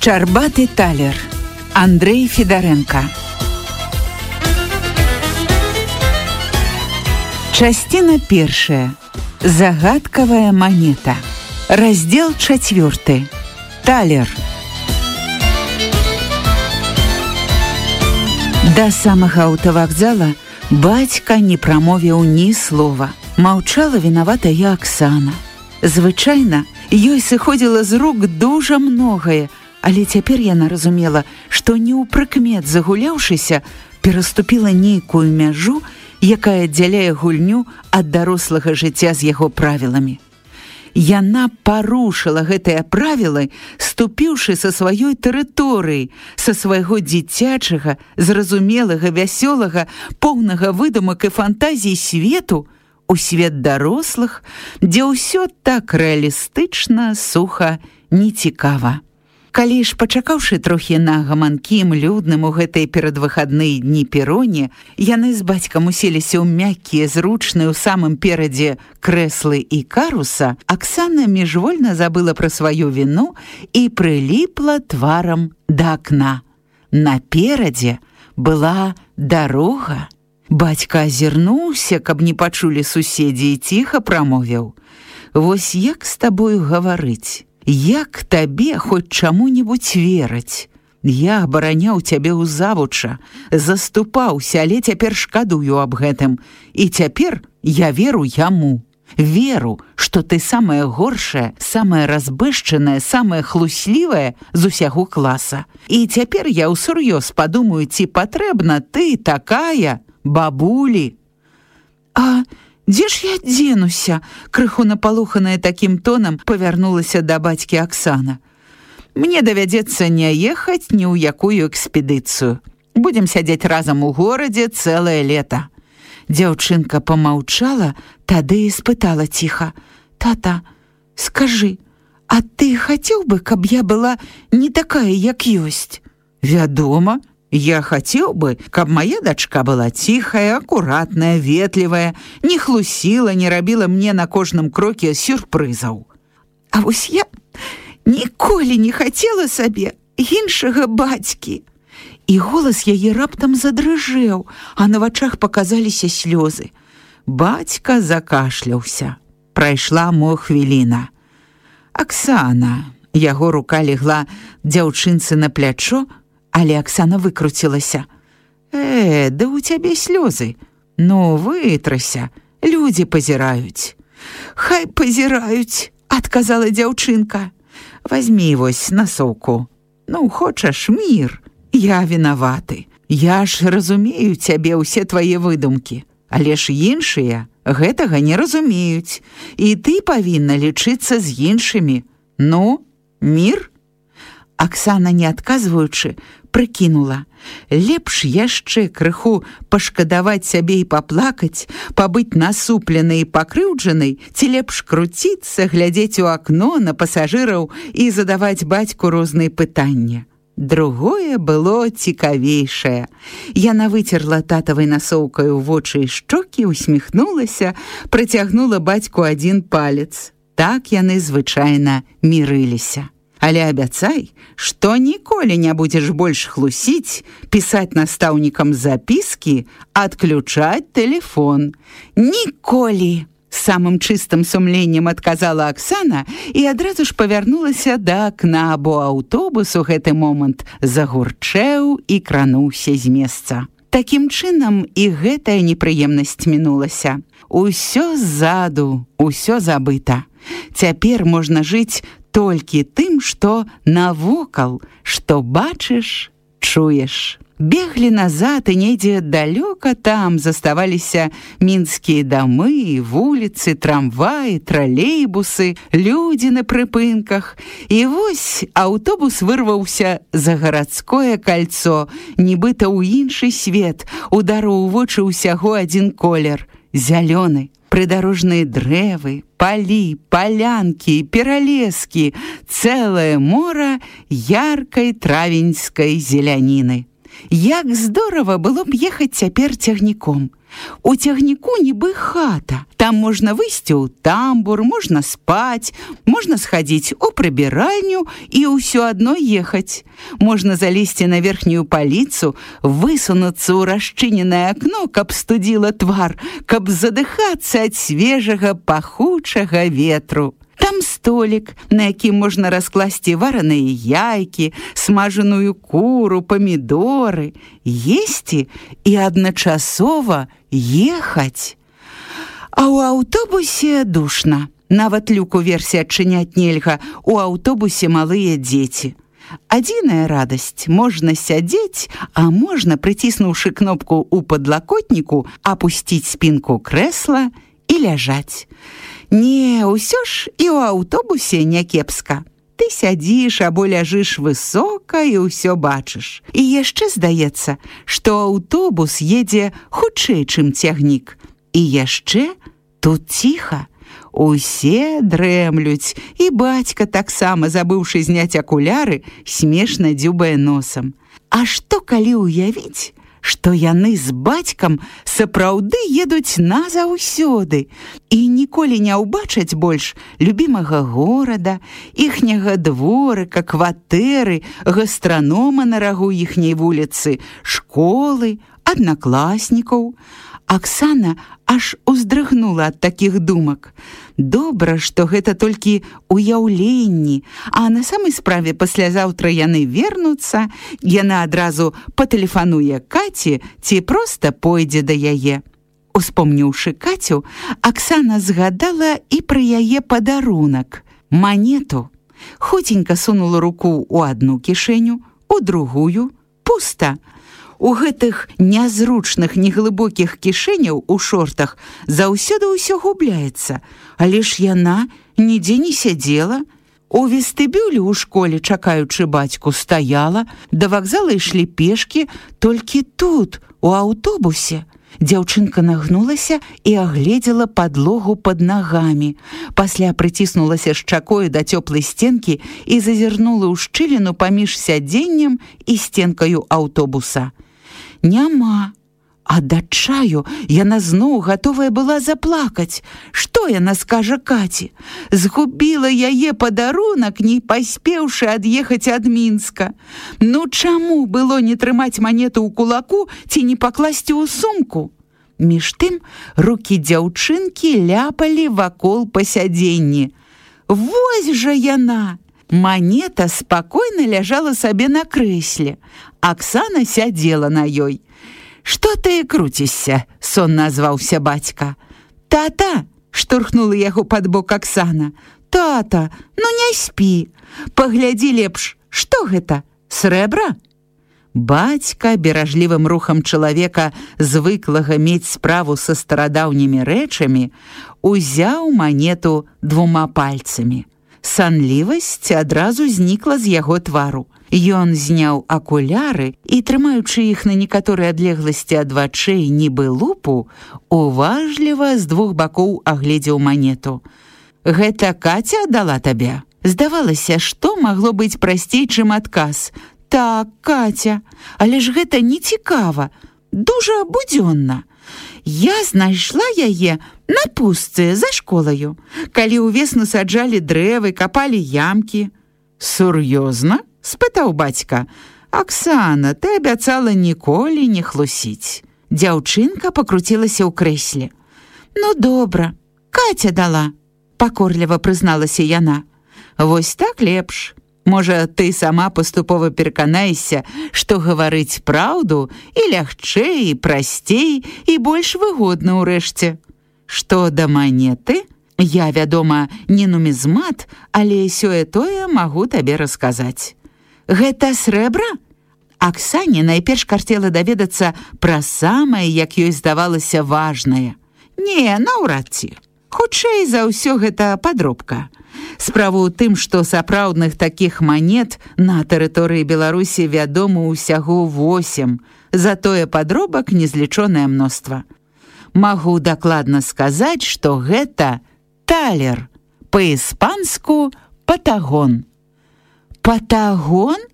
Шчарбаты талер. Андрей Федоренко. Частина першая. Загадкавая монета. Раздел 4. Талер. Да самага аўтавакзала бацька не прамовіў ні слова. Маўчала вінаватая Аксана. Звычайна, ёй сыходзіла з рук дужа многае, але цяпер яна разумела, што неўпрыкмет загуляўшыся, пераступіла нейкую мяжу, якая аддзяляе гульню ад дарослага жыцця з яго правіламі. Яна парушыла гэтыя правілы, ступіўшы са сваёй тэрыторыі, са свайго дзіцячага, зразумелага, вясёлага, поўнага выдумак і фантазій свету у свет дарослых, дзе ўсё так рэалістычна, суха, нецікава. Калі ж, пачакаўшы трохі на гаманкім, людным у гэтыя перадвыхадныя дні пероне, яны з бацькам уселіся ў мяккія, зручныя ў самым перадзе крэслы і каруса, Аксана міжвольна забыла пра сваю віну і прыліпла тварам да акна. Наперадзе была дарога. Бацька азірнуўся, каб не пачулі суседзі, і ціха прамовіў: «Вось як з табою гаварыць? Як табе хоць чаму-небудзь вераць? Я абараняў цябе ў завуча, заступаўся, але цяпер шкадую аб гэтым. І цяпер я веру яму. Веру, што ты самая горшая, самая разбэшчаная, самая хлуслівая з усяго класа. І цяпер я ўсур'ёз падумаю, ці патрэбна ты такая, бабулі». «А дзе ж я дзенуся?» Крыху напалоханая такім тонам павярнулася да бацькі Аксана. «Мне давядзецца не ехаць ні ў якую экспедыцыю. Будзем сядзець разам у горадзе цэлае лета». Дзяўчынка памаўчала, тады і спытала ціха: «Тата, скажы, а ты хацеў бы, каб я была не такая, як ёсць?» «Вядома, я хацеў бы, каб моя дачка была ціхая, акуратная, ветлівая, не хлусіла, не рабіла мне на кожным кроке сюрпрызаў. А вось я ніколі не хацела сабе іншага бацькі». І голас яе раптам задрыжэў, а на вачах паказаліся слёзы. Бацька закашляўся. Прайшла мо хвіліна. «Аксана», яго рука легла дзяўчынцы на плячо, але Аксана выкруцілася. Да у цябе слёзы. Ну, вытрася, людзі пазіраюць». «Хай пазіраюць», адказала дзяўчынка. «Вазьмі вось насоўку. Ну, хочаш мір? Я вінаваты. Я ж разумею цябе ўсе твае выдумкі, але ж іншыя гэтага не разумеюць, і ты павінна лічыцца з іншымі. Ну, мір?» Аксана, не адказваючы, прыкінула: лепш яшчэ крыху пашкадаваць сябе і паплакаць, пабыць насупленай і пакрыўджанай, ці лепш круціцца, глядзець у акно на пасажыраў і задаваць бацьку розныя пытанні. Другое было цікавейшае. Яна выцерла татавай насоўкаю вочы і шчокі, усміхнулася, працягнула бацьку адзін палец. Так яны звычайна мірыліся. «Але абяцай, што ніколі не будзеш больш хлусіць, пісаць настаўнікам запіскі, адключаць тэлефон». «Ніколі!» самым чыстым сумленнем адказала Аксана і адразу ж павярнулася да акна, бо аўтобус у гэты момант загурчэў і крануўся з месца. Такім чынам і гэтая непрыемнасць мінулася. Усё ззаду, усё забыта. Цяпер можна жыць толькі тым, што навокал, што бачыш, чуеш. Беглі назад, і недзе далёка там заставаліся мінскія дамы, вуліцы, трамваі, тралейбусы, людзі на прыпынках. І вось аўтобус вырваўся за гарадское кальцо, нібыта ў іншы свет, ударыў у вочы ўсяго адзін колер – зялёны. Прыдарожныя дрэвы, палі, палянкі, пералескі, цэлае мора яркай травеньскай зеляніны. Як здорава было б ехаць цяпер цягніком. У цягніку нібы хата. Там можна выйсці ў тамбур, можна спаць, можна схадзіць у прыбіральню і ўсё адно ехаць. Можна залезці на верхнюю паліцу, высунуцца ў расчыненае акно, каб студзіла твар, каб задыхацца ад свежага пахучага ветру. Там столік, на якім можна раскласці вараныя яйкі, смажаную куру, памідоры, есці і адначасова ехаць. А ў аўтобусе душна. Нават люк уверсе адчыняць нельга, у аўтобусе малыя дзеці. Адзіная радасць, можна сядзець, а можна, прыціснуўшы кнопку ў падлакотніку, апусціць спінку крэсла і ляжаць. Не, ўсё ж і ў аўтобусе някепска. Ты сядзіш або ляжыш высока і ўсё бачыш. І яшчэ здаецца, што аўтобус едзе хутчэй, чым цягнік. І яшчэ тут ціха. Усе дрэмлюць, і бацька таксама, забыўшы зняць акуляры, смешна дзюбае носам. А што калі ўявіць, што яны з бацькам сапраўды едуць назаўсёды і ніколі не ўбачаць больш любімага горада, іхняга дворыка, кватэры, гастранома на рагу іхняй вуліцы, школы, аднакласнікаў. Аксана аж уздрыгнула ад такіх думак. Добра, што гэта толькі уяўленні, а на самай справе паслязаўтра яны вернуцца, яна адразу патэлефануе Каці ці проста пойдзе да яе. Успомніўшы Кацю, Аксана згадала і пра яе падарунак – манету. Хуценька сунула руку ў адну кішэню, у другую – пуста. У гэтых нязручных, неглыбокіх кішэняў у шортах заўсёды ўсё губляецца, але ж яна нідзе не сядзела. У вестыбюлі ў школе, чакаючы бацьку, стаяла, да вакзала ішлі пешкі, толькі тут, у аўтобусе. Дзяўчынка нагнулася і агледзела падлогу пад нагамі. Пасля прыціснулася шчакою да цёплай сценкі і зазірнула ў шчыліну паміж сядзеннем і стенкаю аўтобуса. Няма. Ад адчаю яна зноў гатовая была заплакаць. Што яна скажа Каці? Згубіла яе падарунак, не паспеўшы ад'ехаць ад Мінска. Ну чаму было не трымаць манету ў кулаку ці не пакласці ў сумку? Між тым рукі дзяўчынкі ляпалі вакол па сядзенні. Вось жа яна! Манета спакойна ляжала сабе на крэсле. Аксана сядзела на ёй. «Што ты круцішся?» – сонна азваўся бацька. «Тата!» – штурхнула яго пад бок Аксана. «Тата, ну не спі! Паглядзі лепш, што гэта? Срэбра?» Бацька, беражлівым рухам чалавека, звыклага мець справу са старадаўнімі рэчамі, узяў манету двума пальцамі. Санлівасць адразу знікла з яго твару. Ён зняў акуляры і, трымаючы іх на некаторай адлегласці ад вачэй нібы лупу, уважліва з двух бакоў агледзеў манету. «Гэта Каця дала табе?» Здавалася, што магло быць прасцей, чым адказ. «Так, Каця, але ж гэта не цікава, дужа будзённа. Я знайшла яе на пустцы за школаю, калі ўвесну саджалі дрэвы, капалі ямкі». «Сур'ёзна?» – спытаў бацька. «Аксана, ты абяцала ніколі не хлусіць». Дзяўчынка пакруцілася ў крэсле. «Ну добра, Каця дала», – пакорліва прызналася яна. «Вось так лепш. Можа, ты сама паступова пераканаешся, што гаварыць праўду і лягчэй, і прасцей, і больш выгодна ўрэшце. Што да манеты? Я, вядома, не нумізмат, але сёе-тое магу табе расказаць». «Гэта срэбра?» Аксане найперш карцела даведацца пра самае, як ёй здавалася, важнае. «Не, наўрад ці. Хутчэй за ўсё гэта падробка. Справа ў тым, што сапраўдных такіх манет на тэрыторыі Беларусі вядома ўсяго 8, затое падробак незлічонае мноства. Магу дакладна сказаць, што гэта талер, па-іспанску патагон». «Патагон?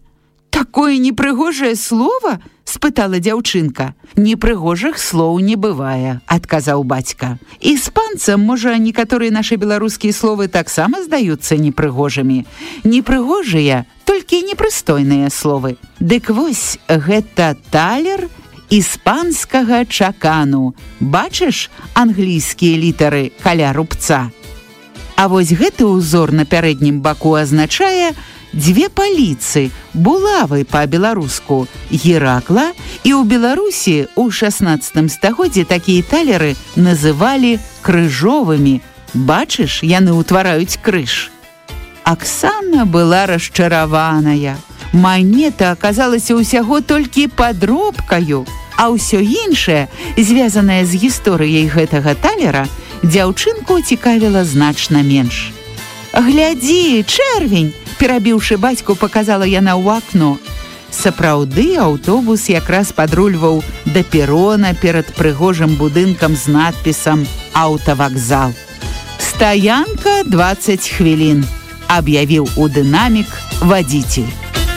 Такое непрыгожае слова? Спытала дзяўчынка. Непрыгожых слоў не бывае, адказаў бацька. Іспанцам, можа, некаторыя нашы беларускія словы таксама здаюцца непрыгожымі. Непрыгожыя, толькі непрыстойныя словы. Дык вось, гэта талер іспанскага чакану. Бачыш англійскія літары каля рубца? А вось гэты ўзор на пярэднім баку азначае дзве паліцы, булавы па-беларуску, Геракла, і ў Беларусі ў 16 стагоддзі такія талеры называлі крыжовымі. Бачыш, яны ўтвараюць крыж. Аксана была расчараваная. Манета аказалася ўсяго толькі падробкаю, а ўсё іншае, звязанае з гісторыяй гэтага талера, дзяўчынку цікавіла значна менш. «Глядзі, чэрвень!» Перабіўшы бацьку, паказала яна ў акно. Сапраўды, аўтобус якраз падрульваў да перона перад прыгожым будынкам з надпісам «Аўтавакзал». «Стаянка 20 хвілін», аб'явіў у дынамік вадзіцель.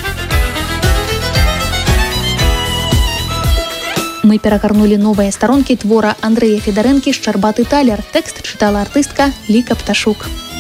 Мы перагарнулі новыя старонкі твора Андрэя Федарэнкі «Шчарбаты талер». Тэкст чытала артыстка Ліка Пташук.